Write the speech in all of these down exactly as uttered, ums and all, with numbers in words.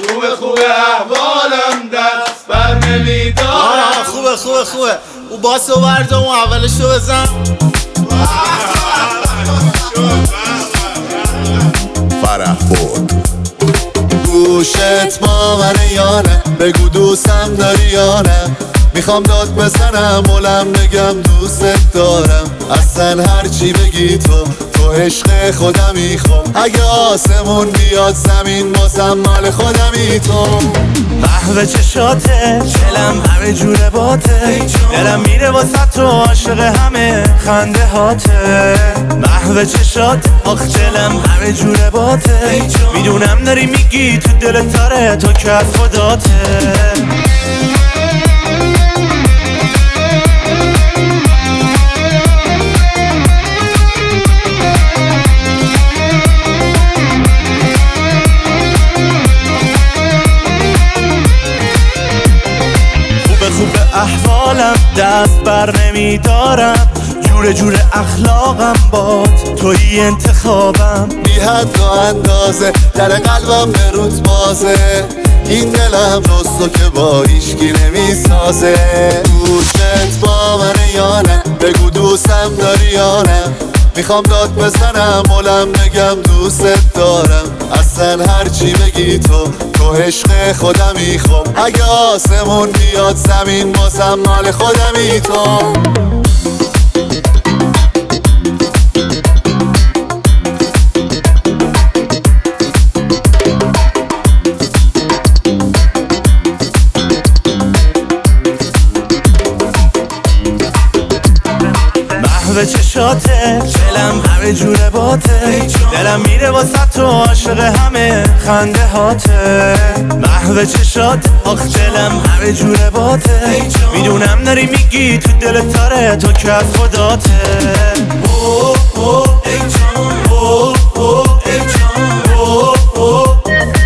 خوبه خوبه احوالم دست بر نمیدارم. خوبه خوبه خوبه او باسو برده اون اولشو بزن. فرح بود گوشت با من یا نه، بگو دوستم داری یا نه. میخوام داد بزنم مولم بگم دوست دارم. اصلا هرچی بگی تو تو عشق خودمی. خب اگه آسمون بیاد زمین بازم مال خودمی. تو قهوه چشاته چلم همه جوره باته، دلم میره واسه تو عاشق همه خنده هاته. قهوه چشات آخ چلم همه جوره باته، میدونم داری میگی تو دلت تاره تو که از خداته. خوبه احوالم دست بر نمیدارم، جوره جوره اخلاقم باد توی انتخابم. بی حد و اندازه در قلبم به روت بازه، این دلم رستو که با هیچکی نمیسازه. گوشت با من یا نه، بگو دوستم داری یا نه. میخوام داد بزنم مولم بگم دوست دارم. اصلا هرچی بگی تو تو عشق خودمی. خب اگه آسمون بیاد زمین بازم مال خودمی. تو قهوه چشاته چلم همه جوره باته، دلم میره واسه تو عاشق همه خنده هاته. قهوه چشات آخ چلم همه جوره باته، میدونم داری میگی تو دلت تاره تو که از خداته. اوه اوه ای جان اوه اوه ای جان اوه اوه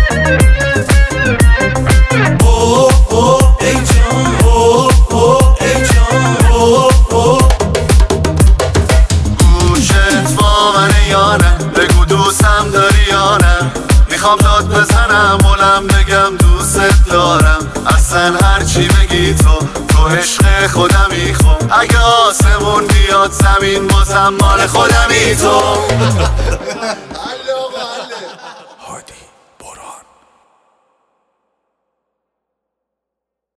اوه اوه ای جان اوه اوه ای جان اوه اوه. بگو دوستم داری یا نه. میخوام داد بزنم مولم بگم دوست دارم. اصلا هرچی بگی تو تو عشق خودمی. خب اگه آسمون بیاد زمین بازم مال خودمی. تو